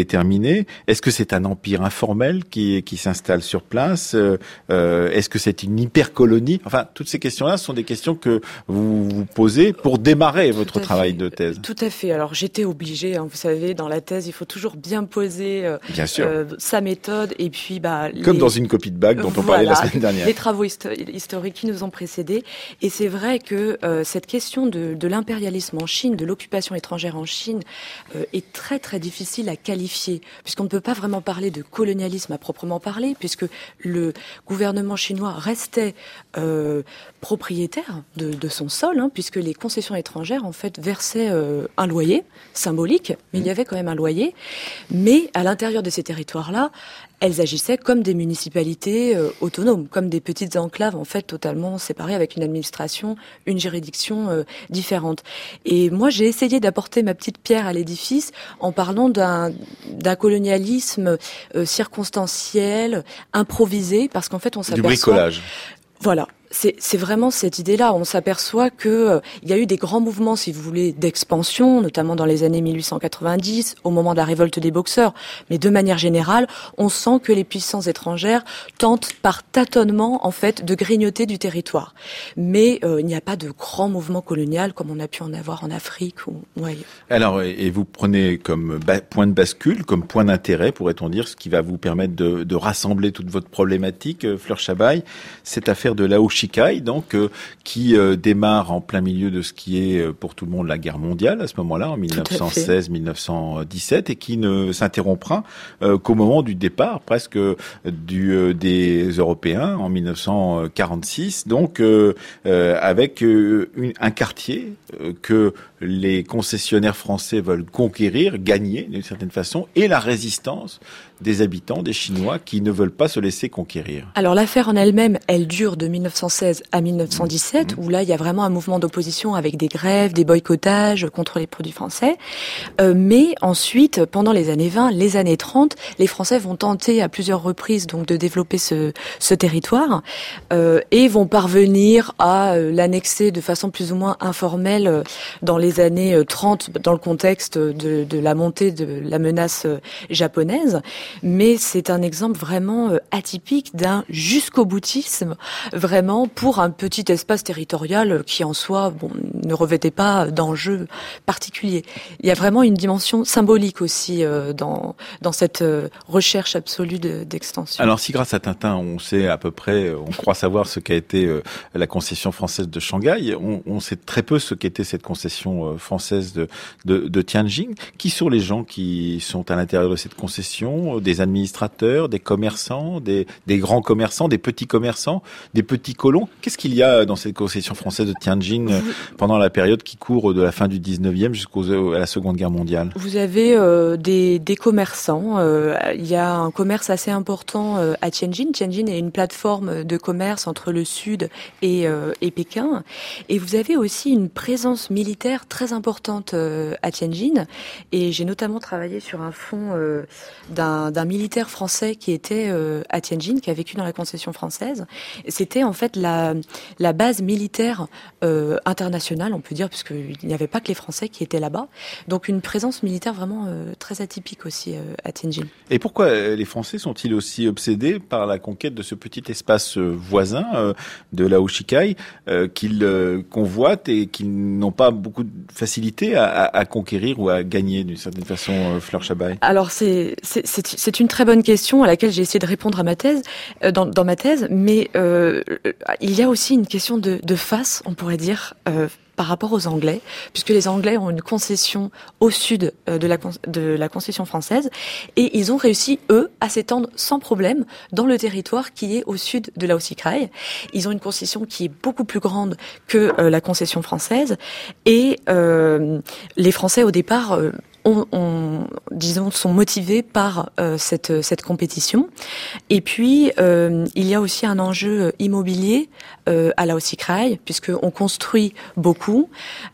déterminé? Est-ce que c'est un empire informel qui, qui s'installe sur place? euh, euh, Est-ce que c'est une hypercolonie? Enfin, toutes ces questions-là sont des questions que vous vous posez pour démarrer votre travail fait. de thèse. Tout à fait. Alors j'étais obligée, hein, vous savez, dans la thèse, il faut toujours bien poser euh, Bien sûr. Euh, sa méthode et puis bah comme les... dans une copie de bac dont on voilà, parlait la semaine dernière. Les travaux histo- historiques qui nous ont précédés. Et c'est vrai que euh, cette question de, de l'impérialisme en Chine, de l'occupation étrangère en Chine, euh, est très très difficile à qualifier, puisqu'on ne peut pas vraiment parler de colonialisme à proprement parler, puisque le gouvernement chinois restait euh, propriétaire de, de son sol, hein, puisque les concessions étrangères en fait versaient euh, un loyer symbolique, mais il y avait quand même un loyer. Mais à l'intérieur de ces territoires-là, elles agissaient comme des municipalités euh, autonomes, comme des petites enclaves en fait totalement séparées avec une administration, une juridiction euh, différente. Et moi, j'ai essayé d'apporter ma petite pierre à l'édifice en parlant d'un, d'un colonialisme euh, circonstanciel, improvisé, parce qu'en fait, on s'aperçoit... Du bricolage. Voilà. C'est, c'est vraiment cette idée-là. On s'aperçoit que euh, il y a eu des grands mouvements, si vous voulez, d'expansion, notamment dans les années mille huit cent quatre-vingt-dix, au moment de la révolte des Boxers. Mais de manière générale, on sent que les puissances étrangères tentent par tâtonnement, en fait, de grignoter du territoire. Mais euh, il n'y a pas de grand mouvement colonial comme on a pu en avoir en Afrique ou, ou ailleurs. Alors, et vous prenez comme ba- point de bascule, comme point d'intérêt, pourrait-on dire, ce qui va vous permettre de, de rassembler toute votre problématique, euh, Fleur Chabaille, cette affaire de Lao Shikai, donc euh, qui euh, démarre en plein milieu de ce qui est euh, pour tout le monde la guerre mondiale à ce moment-là, en dix-neuf cent seize dix-neuf cent dix-sept, et qui ne s'interrompra euh, qu'au moment du départ presque euh, du euh, des Européens en dix-neuf cent quarante-six, donc euh, euh, avec euh, une, un quartier euh, que les concessionnaires français veulent conquérir, gagner d'une certaine façon, et la résistance des habitants, des Chinois, qui ne veulent pas se laisser conquérir. Alors l'affaire en elle-même, elle dure de dix-neuf cent seize à dix-neuf cent dix-sept, mmh. où là il y a vraiment un mouvement d'opposition avec des grèves, des boycottages contre les produits français. Euh, mais ensuite, pendant les années vingt, les années trente, les Français vont tenter à plusieurs reprises donc de développer ce, ce territoire euh, et vont parvenir à euh, l'annexer de façon plus ou moins informelle euh, dans les années trente, dans le contexte de, de la montée de la menace euh, japonaise. Mais c'est un exemple vraiment euh, atypique d'un jusqu'au boutisme, vraiment pour un petit espace territorial qui en soi bon, ne revêtait pas d'enjeu particulier. Il y a vraiment une dimension symbolique aussi euh, dans, dans cette euh, recherche absolue de, d'extension. Alors si grâce à Tintin on sait à peu près, on croit savoir ce qu'a été euh, la concession française de Shanghai, on, on sait très peu ce qu'était cette concession euh, française de, de, de Tianjin. Qui sont les gens qui sont à l'intérieur de cette concession? Des administrateurs, des commerçants, des, des grands commerçants, des petits commerçants, des petits colons. Qu'est-ce qu'il y a dans cette concession française de Tianjin euh, pendant la période qui court de la fin du dix-neuvième jusqu'à la Seconde Guerre mondiale? Vous avez euh, des, des commerçants. Euh, il y a un commerce assez important euh, à Tianjin. Tianjin est une plateforme de commerce entre le sud et, euh, et Pékin. Et vous avez aussi une présence militaire très importante euh, à Tianjin. Et j'ai notamment travaillé sur un fonds euh, d'un, d'un militaire français qui était euh, à Tianjin, qui a vécu dans la concession française. C'était en fait la, la base militaire euh, internationale, on peut dire, puisqu'il n'y avait pas que les Français qui étaient là-bas. Donc une présence militaire vraiment euh, très atypique aussi euh, à Tianjin. Et pourquoi euh, les Français sont-ils aussi obsédés par la conquête de ce petit espace euh, voisin euh, de Lao Shikai euh, qu'ils euh, convoitent et qu'ils n'ont pas beaucoup de facilité à, à, à conquérir ou à gagner d'une certaine façon, euh, Fleur Chabaille? Alors c'est, c'est, c'est, c'est une très bonne question à laquelle j'ai essayé de répondre à ma thèse, euh, dans, dans ma thèse, mais euh, il y a aussi une question de, de face, on pourrait dire, euh, par rapport aux Anglais, puisque les Anglais ont une concession au sud de la, de la concession française, et ils ont réussi, eux, à s'étendre sans problème dans le territoire qui est au sud de Lao Shikai. Ils ont une concession qui est beaucoup plus grande que euh, la concession française, et euh, les Français, au départ, euh, On, on, disons, sont motivés par euh, cette, cette compétition. Et puis, euh, il y a aussi un enjeu immobilier euh, à Lao Shikai, puisqu'on construit beaucoup.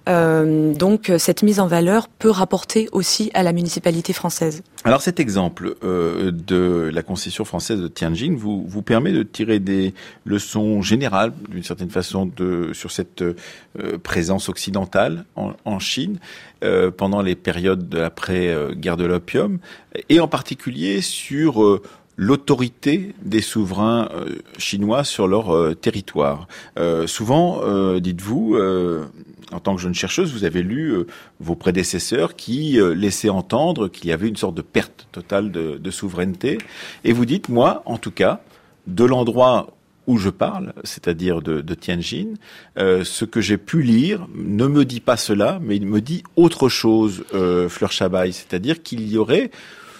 Euh, donc, cette mise en valeur peut rapporter aussi à la municipalité française. Alors, cet exemple euh, de la concession française de Tianjin vous, vous permet de tirer des leçons générales, d'une certaine façon, de, sur cette euh, présence occidentale en, en Chine. euh, pendant les périodes de l'après-guerre de l'opium, et en particulier sur euh, l'autorité des souverains euh, chinois sur leur euh, territoire. Euh, souvent, euh, dites-vous, euh, en tant que jeune chercheuse, vous avez lu euh, vos prédécesseurs qui euh, laissaient entendre qu'il y avait une sorte de perte totale de, de souveraineté. Et vous dites, moi, en tout cas, de l'endroit où je parle, c'est-à-dire de, de Tianjin, euh, ce que j'ai pu lire ne me dit pas cela, mais il me dit autre chose, euh, Fleur Chabaille, c'est-à-dire qu'il y aurait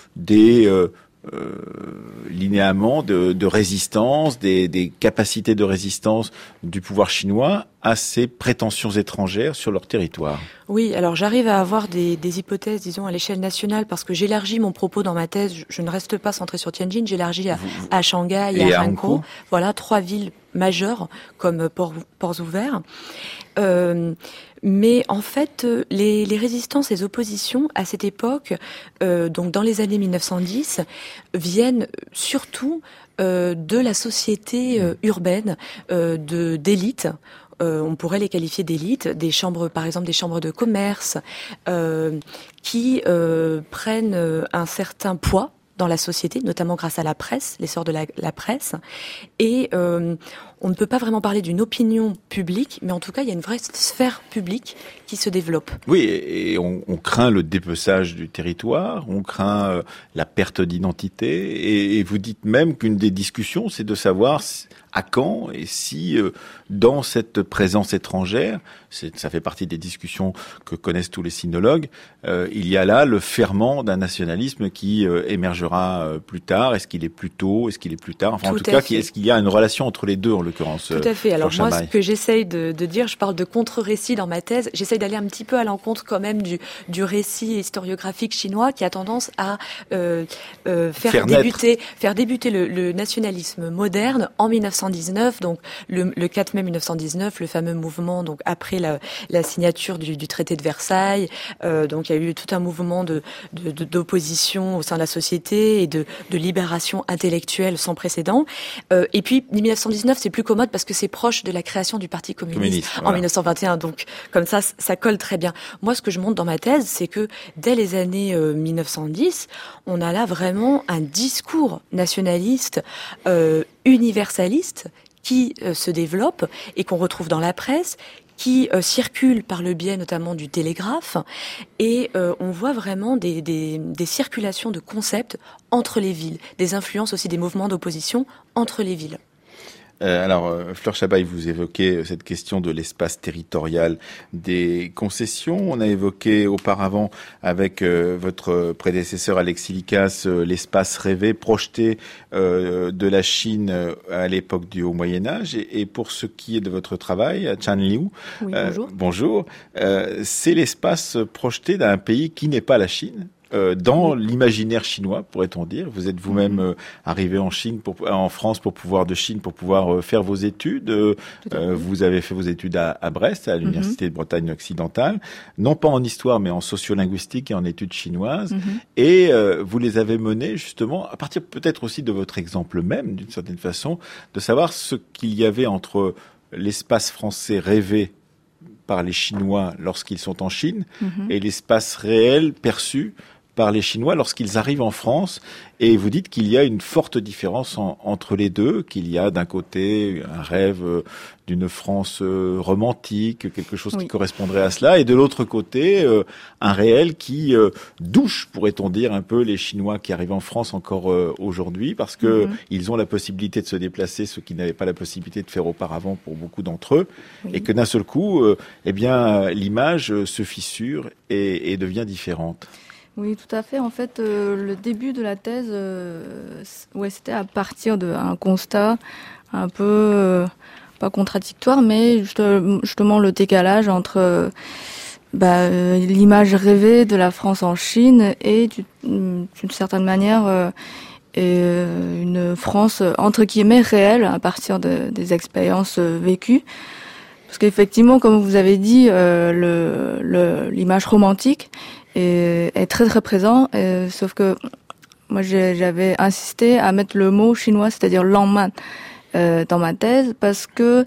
des euh, euh, linéaments de, de résistance, des, des capacités de résistance du pouvoir chinois à ces prétentions étrangères sur leur territoire. Oui, alors j'arrive à avoir des, des hypothèses, disons, à l'échelle nationale, parce que j'élargis mon propos dans ma thèse. Je, je ne reste pas centrée sur Tianjin, j'élargis à, à Shanghai et, et à Hankou. Voilà, trois villes majeures comme ports, ports ouverts. Euh, mais en fait, les, les résistances, les oppositions à cette époque, euh, donc dans les années mille neuf cent dix, viennent surtout euh, de la société euh, urbaine, euh, de d'élite. Euh, on pourrait les qualifier d'élites, des chambres, par exemple des chambres de commerce, euh, qui euh, prennent un certain poids dans la société, notamment grâce à la presse, l'essor de la, la presse. Et euh, on ne peut pas vraiment parler d'une opinion publique, mais en tout cas, il y a une vraie sphère publique qui se développe. Oui, et on, on craint le dépeçage du territoire, on craint euh, la perte d'identité, et, et vous dites même qu'une des discussions, c'est de savoir à quand et si, euh, dans cette présence étrangère, c'est, ça fait partie des discussions que connaissent tous les sinologues, euh, il y a là le ferment d'un nationalisme qui euh, émergera euh, plus tard. Est-ce qu'il est plus tôt? Est-ce qu'il est plus tard? Enfin, tout en tout cas, fait. Est-ce qu'il y a une relation entre les deux, en l'occurrence? Tout à fait. Alors moi, ce que j'essaye de, de dire, je parle de contre-récit dans ma thèse, j'essaye d'aller un petit peu à l'encontre quand même du, du récit historiographique chinois qui a tendance à euh, euh, faire, faire débuter, faire débuter le, le nationalisme moderne en mille neuf cent dix-neuf, donc le, le quatre mai mille neuf cent dix-neuf, le fameux mouvement, donc après la, la signature du, du traité de Versailles. Euh, donc il y a eu tout un mouvement de, de, de, d'opposition au sein de la société et de, de libération intellectuelle sans précédent. Euh, et puis mille neuf cent dix-neuf, c'est plus commode parce que c'est proche de la création du Parti communiste, communiste en voilà. mille neuf cent vingt et un. Donc comme ça, ça colle très bien. Moi, ce que je montre dans ma thèse, c'est que dès les années euh, mille neuf cent dix, on a là vraiment un discours nationaliste, euh, universaliste, qui euh, se développe et qu'on retrouve dans la presse, qui euh, circule par le biais notamment du télégraphe, et euh, on voit vraiment des, des, des circulations de concepts entre les villes, des influences aussi des mouvements d'opposition entre les villes. Euh, alors, euh, Fleur Chabaille, vous évoquez cette question de l'espace territorial des concessions. On a évoqué auparavant avec euh, votre prédécesseur Alexis Likas euh, l'espace rêvé, projeté euh, de la Chine euh, à l'époque du Haut Moyen-Âge. Et, et pour ce qui est de votre travail, Chan Liu, oui, bonjour, euh, bonjour euh, c'est l'espace projeté d'un pays qui n'est pas la Chine. Euh, dans oui. l'imaginaire chinois, pourrait-on dire. Vous êtes vous-même mmh. euh, arrivé en Chine, pour, en France, pour pouvoir de Chine, pour pouvoir euh, faire vos études. Euh, euh, vous avez fait vos études à, à Brest, à l'université mmh. de Bretagne occidentale, non pas en histoire, mais en sociolinguistique et en études chinoises. Mmh. Et euh, vous les avez menées justement à partir peut-être aussi de votre exemple même, d'une certaine façon, de savoir ce qu'il y avait entre l'espace français rêvé par les Chinois lorsqu'ils sont en Chine mmh. et l'espace réel perçu par les Chinois lorsqu'ils arrivent en France. Et vous dites qu'il y a une forte différence en, entre les deux, qu'il y a d'un côté un rêve d'une France euh, romantique, quelque chose oui. qui correspondrait à cela, et de l'autre côté, euh, un réel qui euh, douche, pourrait-on dire, un peu les Chinois qui arrivent en France encore euh, aujourd'hui, parce que mm-hmm. ils ont la possibilité de se déplacer, ce qu'ils n'avaient pas la possibilité de faire auparavant pour beaucoup d'entre eux, oui. et que d'un seul coup, euh, eh bien, l'image se fissure et, et devient différente. Oui, tout à fait. En fait, euh, le début de la thèse, euh, ouais, c'était à partir d'un constat un peu, euh, pas contradictoire, mais juste, justement le décalage entre euh, bah, euh, l'image rêvée de la France en Chine et d'une certaine manière euh, et, euh, une France entre guillemets réelle à partir de, des expériences vécues. Parce qu'effectivement, comme vous avez dit, euh, le, le, l'image romantique est, est très très présent, euh, sauf que moi j'avais insisté à mettre le mot chinois, c'est-à-dire Langman. euh, dans ma thèse parce que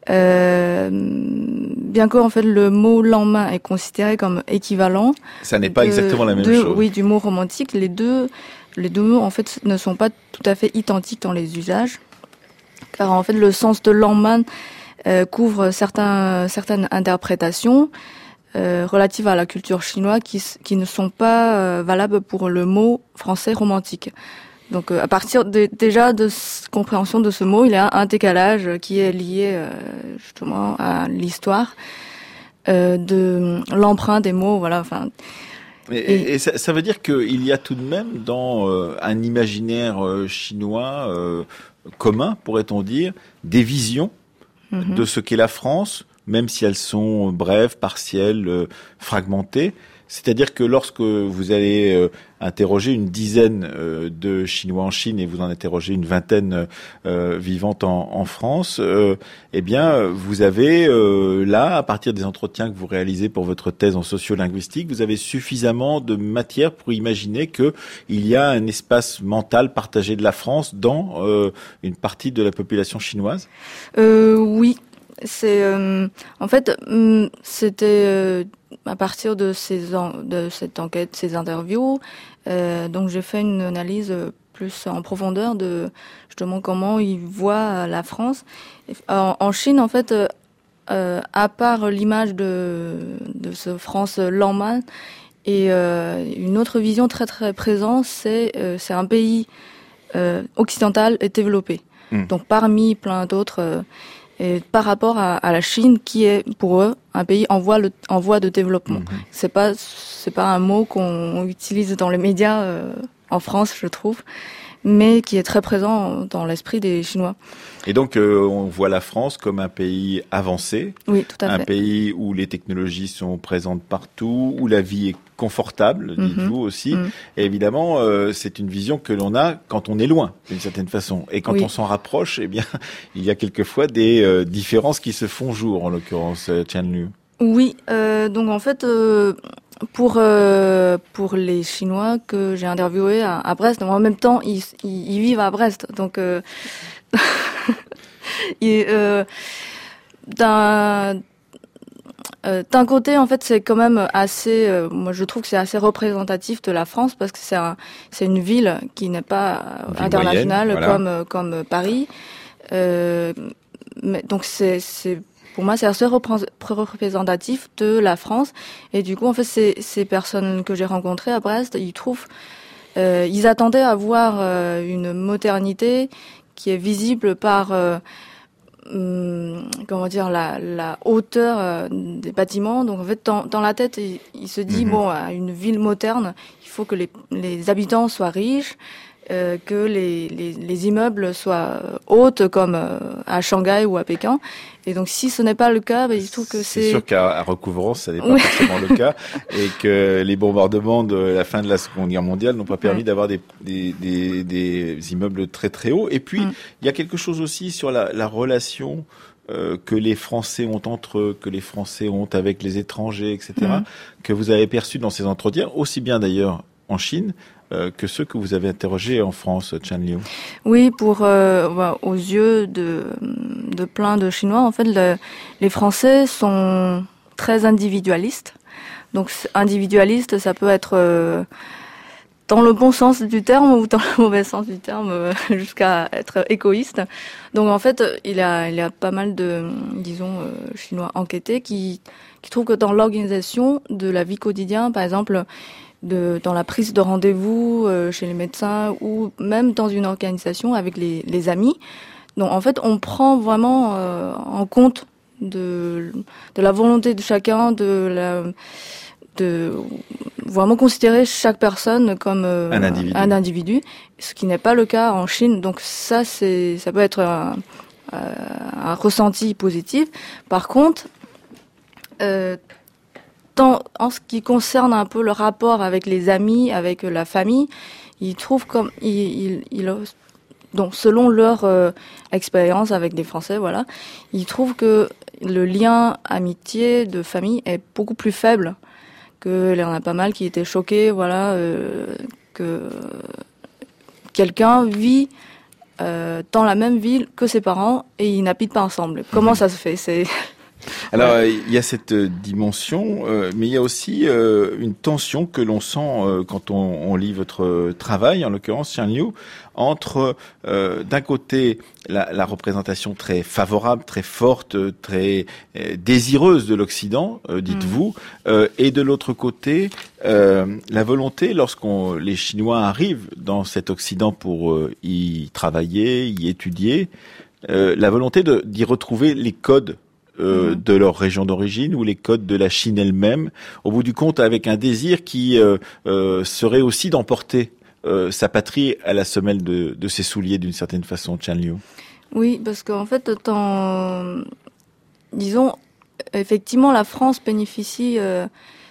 euh, bien que en fait le mot lendemain est considéré comme équivalent, ça n'est pas de, exactement la même de, chose. Oui, du mot romantique, les deux, les deux mots en fait ne sont pas tout à fait identiques dans les usages, car en fait le sens de lendemain euh, couvre certains, certaines interprétations euh, relatives à la culture chinoise qui, qui ne sont pas euh, valables pour le mot français romantique. Donc euh, à partir de, déjà de cette compréhension de ce mot, il y a un décalage qui est lié euh, justement à l'histoire euh, de l'emprunt des mots, voilà. Enfin. Et, et, et ça, ça veut dire qu'il y a tout de même dans euh, un imaginaire euh, chinois euh, commun, pourrait-on dire, des visions mm-hmm. de ce qu'est la France, même si elles sont brèves, partielles, euh, fragmentées. C'est-à-dire que lorsque vous allez euh, interroger une dizaine euh, de Chinois en Chine et vous en interrogez une vingtaine euh, vivantes en, en France, euh, eh bien, vous avez euh, là, à partir des entretiens que vous réalisez pour votre thèse en sociolinguistique, vous avez suffisamment de matière pour imaginer que il y a un espace mental partagé de la France dans euh, une partie de la population chinoise. Euh, oui, c'est euh, en fait c'était euh, à partir de ces en, de cette enquête, ces interviews, euh, donc j'ai fait une analyse plus en profondeur de justement comment ils voient la France. En, en Chine, en fait, euh, à part l'image de de ce France lendemain, et euh, une autre vision très très présente, c'est euh, c'est un pays euh, occidental et développé. Mmh. Donc parmi plein d'autres. Euh, Et par rapport à, à la Chine, qui est pour eux un pays en voie, le, en voie de développement. Mmh. C'est pas c'est pas un mot qu'on utilise dans les médias euh, en France, je trouve, mais qui est très présent dans l'esprit des Chinois. Et donc euh, on voit la France comme un pays avancé, oui, tout à un fait. pays où les technologies sont présentes partout, où la vie est confortable, mmh. dites-vous aussi. Mmh. Et évidemment, euh, c'est une vision que l'on a quand on est loin, d'une certaine façon. Et quand oui. on s'en rapproche, eh bien, il y a quelquefois des euh, différences qui se font jour, en l'occurrence, Chen Liu. Oui, euh, donc en fait, euh, pour euh, pour les Chinois que j'ai interviewés à, à Brest, donc en même temps, ils, ils, ils vivent à Brest, donc euh, et, euh, d'un Euh, d'un côté, en fait, c'est quand même assez. Euh, moi, je trouve que c'est assez représentatif de la France parce que c'est un, c'est une ville qui n'est pas ville internationale moyenne, voilà. comme comme Paris. Euh, mais donc c'est c'est pour moi c'est assez représentatif de la France. Et du coup, en fait, ces ces personnes que j'ai rencontrées à Brest, ils trouvent, euh, ils attendaient à voir euh, une modernité qui est visible par euh, Hum, comment dire la, la hauteur euh, des bâtiments. Donc en fait dans, dans la tête il, il se dit mmh. bon à une ville moderne il faut que les, les habitants soient riches, euh, que les, les, les immeubles soient hautes comme euh, à Shanghai ou à Pékin. Et donc si ce n'est pas le cas, bah, il trouve que c'est... C'est sûr qu'à Recouvrance, ça n'est pas oui. forcément le cas, et que les bombardements de la fin de la Seconde Guerre mondiale n'ont pas permis oui. d'avoir des, des, des, des immeubles très très hauts. Et puis, mm. il y a quelque chose aussi sur la, la relation euh, que les Français ont entre eux, que les Français ont avec les étrangers, et cetera, mm. que vous avez perçu dans ces entretiens, aussi bien d'ailleurs en Chine, Euh, que ceux que vous avez interrogés en France, Chen Liu. Oui, pour euh, bah, aux yeux de de plein de Chinois, en fait, le, les Français sont très individualistes. Donc individualiste, ça peut être euh, dans le bon sens du terme ou dans le mauvais sens du terme, euh, jusqu'à être égoïste. Donc en fait, il y a il y a pas mal de disons euh, Chinois enquêtés qui qui trouvent que dans l'organisation de la vie quotidienne, par exemple, de dans la prise de rendez-vous euh, chez les médecins ou même dans une organisation avec les, les amis. Donc en fait, on prend vraiment euh, en compte de de la volonté de chacun, de la de vraiment considérer chaque personne comme euh, un individu. un individu, ce qui n'est pas le cas en Chine. Donc ça c'est ça peut être un, un ressenti positif. Par contre, euh, Dans, en ce qui concerne un peu le rapport avec les amis, avec la famille, ils trouvent comme ils, ils, ils donc selon leur euh, expérience avec des Français, voilà, ils trouvent que le lien amitié de famille est beaucoup plus faible. Que il y en a pas mal qui étaient choqués, voilà, euh, que quelqu'un vit euh, dans la même ville que ses parents et ils n'habitent pas ensemble. Comment ça se fait? C'est Alors, ouais. il y a cette dimension, euh, mais il y a aussi euh, une tension que l'on sent euh, quand on, on lit votre travail, en l'occurrence, Chen Liu, entre euh, d'un côté la, la représentation très favorable, très forte, très euh, désireuse de l'Occident, euh, dites-vous, mmh. euh, et de l'autre côté euh, la volonté, lorsqu'on les Chinois arrivent dans cet Occident pour euh, y travailler, y étudier, euh, la volonté de, d'y retrouver les codes Euh, de leur région d'origine ou les codes de la Chine elle-même, au bout du compte avec un désir qui euh, euh, serait aussi d'emporter euh, sa patrie à la semelle de, de ses souliers d'une certaine façon, Chen Liu. Oui, parce qu'en fait, dans, disons, effectivement, la France bénéficie euh,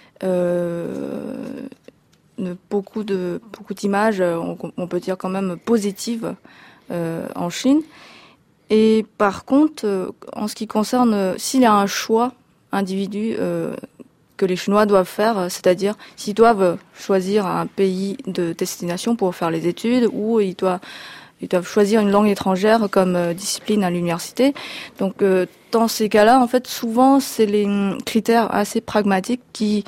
euh, de beaucoup de beaucoup d'images, on, on peut dire quand même positives euh, en Chine. Et par contre, euh, en ce qui concerne, euh, s'il y a un choix individu euh, que les Chinois doivent faire, euh, c'est-à-dire s'ils doivent choisir un pays de destination pour faire les études ou ils doivent, ils doivent choisir une langue étrangère comme euh, discipline à l'université. Donc, euh, dans ces cas-là, en fait, souvent, c'est les critères assez pragmatiques qui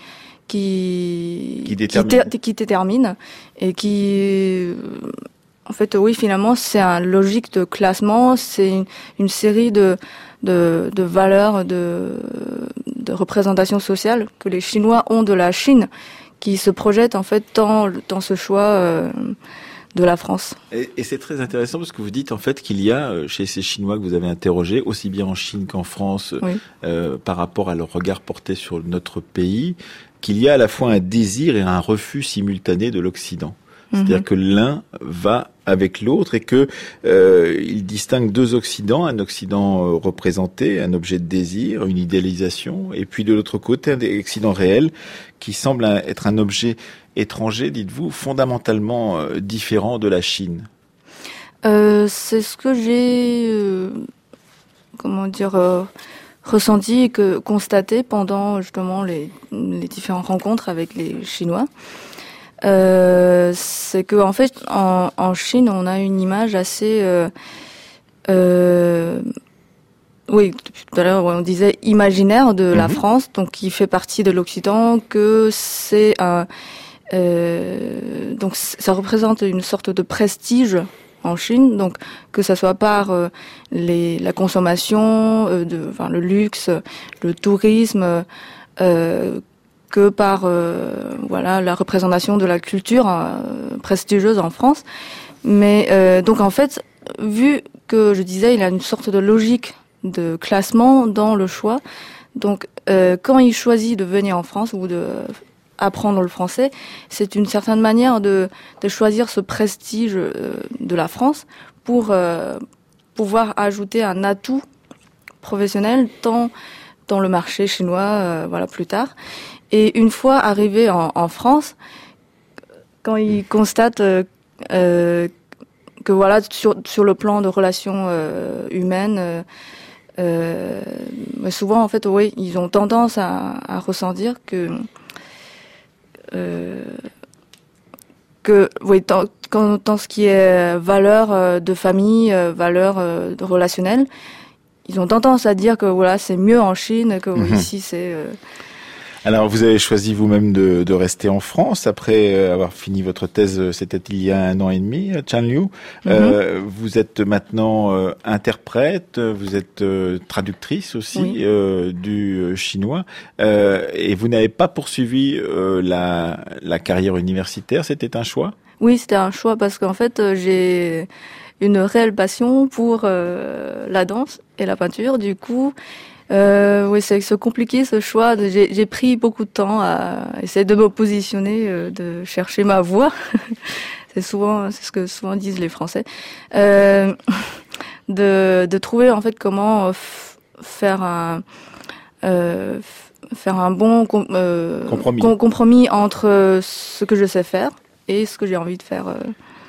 qui qui déterminent, qui, qui déterminent et qui En fait, oui, finalement, c'est une logique de classement, c'est une, une série de, de, de valeurs, de, de représentation sociale que les Chinois ont de la Chine, qui se projettent en fait dans, dans ce choix euh, de la France. Et, et c'est très intéressant parce que vous dites en fait qu'il y a chez ces Chinois que vous avez interrogés, aussi bien en Chine qu'en France, oui. euh, par rapport à leur regard porté sur notre pays, qu'il y a à la fois un désir et un refus simultané de l'Occident. C'est-à-dire que l'un va avec l'autre et que euh, il distingue deux Occidents, un Occident euh, représenté, un objet de désir, une idéalisation, et puis de l'autre côté un Occident réel qui semble être un objet étranger, dites-vous, fondamentalement euh, différent de la Chine. Euh, c'est ce que j'ai, euh, comment dire, euh, ressenti et que constaté pendant justement les, les différentes rencontres avec les Chinois. Euh, c'est que en fait en, en Chine on a une image assez euh, euh, oui tout à l'heure on disait imaginaire de mm-hmm. la France, donc qui fait partie de l'Occident, que c'est un euh, donc ça représente une sorte de prestige en Chine, donc que ça soit par euh, les la consommation euh, de enfin le luxe, le tourisme, euh, que par euh, voilà la représentation de la culture euh, prestigieuse en France. Mais euh, donc en fait, vu que je disais, il y a une sorte de logique de classement dans le choix. Donc euh, quand il choisit de venir en France ou de apprendre le français, c'est une certaine manière de, de choisir ce prestige euh, de la France pour euh, pouvoir ajouter un atout professionnel dans dans le marché chinois, euh, voilà plus tard. Et une fois arrivé en, en France, quand il constate euh, euh, que voilà sur sur le plan de relations euh, humaines, euh, euh, souvent en fait oui ils ont tendance à, à ressentir que euh, que oui dans, dans ce qui est valeur de famille, valeur de relationnelle, ils ont tendance à dire que voilà c'est mieux en Chine que mmh. ici c'est euh, Alors, vous avez choisi vous-même de, de rester en France après avoir fini votre thèse, c'était il y a un an et demi, Chen Liu. Mm-hmm. Euh, vous êtes maintenant euh, interprète, vous êtes euh, traductrice aussi oui. euh, du chinois, euh, et vous n'avez pas poursuivi euh, la, la carrière universitaire, c'était un choix ? Oui, c'était un choix parce qu'en fait, j'ai une réelle passion pour euh, la danse et la peinture, du coup... Euh, oui, c'est, c'est compliqué ce choix. J'ai, j'ai pris beaucoup de temps à essayer de me positionner, euh, de chercher ma voix. c'est souvent, c'est ce que souvent disent les Français. Euh, de, de trouver en fait comment f- faire un, euh, f- faire un bon com- euh, compromis. Com- compromis entre ce que je sais faire et ce que j'ai envie de faire. Euh,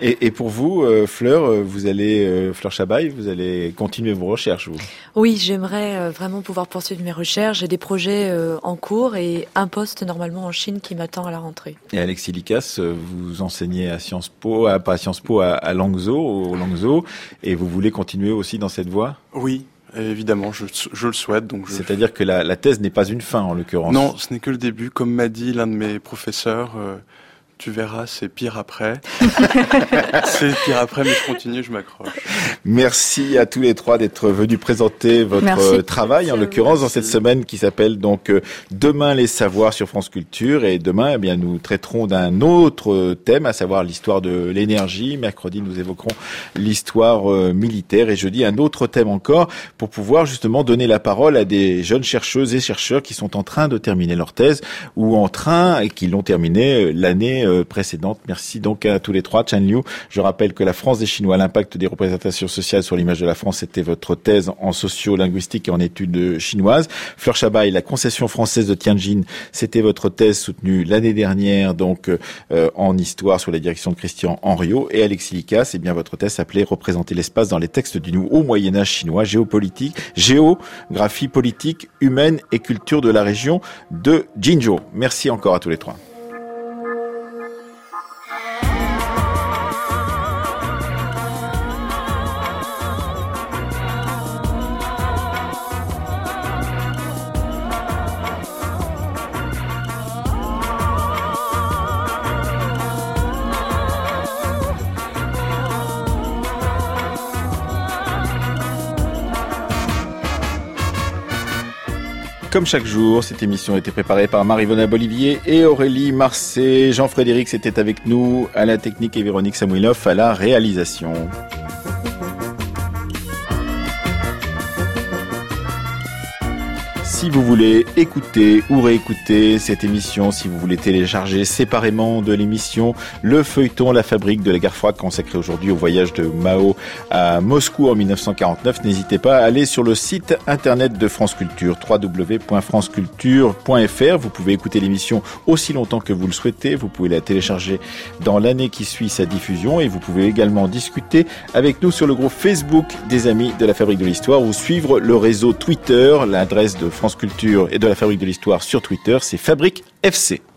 Et, et pour vous, euh, Fleur, vous allez, euh, Fleur Chabaille, vous allez continuer vos recherches, vous? Oui, j'aimerais euh, vraiment pouvoir poursuivre mes recherches. J'ai des projets euh, en cours et un poste normalement en Chine qui m'attend à la rentrée. Et Alexis Likas, vous enseignez à Sciences Po, à, pas à Sciences Po, à, à Langzhou, au Langzhou, et vous voulez continuer aussi dans cette voie? Oui. Évidemment, je, je le souhaite. Donc je... C'est-à-dire que la, la thèse n'est pas une fin, en l'occurrence. Non, ce n'est que le début. Comme m'a dit l'un de mes professeurs, euh, tu verras, c'est pire après. C'est pire après, mais je continue, je m'accroche. Merci à tous les trois d'être venus présenter votre Merci. travail, Merci en l'occurrence dans cette semaine qui s'appelle donc euh, Demain les savoirs sur France Culture. Et demain, eh bien, nous traiterons d'un autre thème, à savoir l'histoire de l'énergie. Mercredi, nous évoquerons l'histoire euh, militaire. Et jeudi, un autre thème encore pour pouvoir justement donner la parole à des jeunes chercheuses et chercheurs qui sont en train de terminer leur thèse ou en train et qui l'ont terminée l'année euh, précédente. Merci donc à tous les trois. Chen Liu, je rappelle que la France des Chinois, l'impact des représentations sociales sur l'image de la France, c'était votre thèse en socio-linguistique et en études chinoises. Fleur Chabaille, la concession française de Tianjin, c'était votre thèse soutenue l'année dernière, donc euh, en histoire sous la direction de Christian Henriot. Et Alexis Likas, c'est bien votre thèse s'appelait Représenter l'espace dans les textes du Haut Moyen-Âge chinois, géopolitique, géographie politique, humaine et culture de la région de Jinzhou. Merci encore à tous les trois. Comme chaque jour, cette émission a été préparée par Marie-Vona Bolivier et Aurélie Marcet. Jean-Frédéric était avec nous à la technique et Véronique Samouilov à la réalisation. Si vous voulez écouter ou réécouter cette émission, si vous voulez télécharger séparément de l'émission le feuilleton La Fabrique de la guerre froide consacré aujourd'hui au voyage de Mao à Moscou en dix-neuf cent quarante-neuf, n'hésitez pas à aller sur le site internet de France Culture, w w w point france culture point f r. Vous pouvez écouter l'émission aussi longtemps que vous le souhaitez. Vous pouvez la télécharger dans l'année qui suit sa diffusion et vous pouvez également discuter avec nous sur le groupe Facebook des Amis de la Fabrique de l'Histoire ou suivre le réseau Twitter. L'adresse de France Culture et de la Fabrique de l'Histoire sur Twitter, c'est Fabrique F C.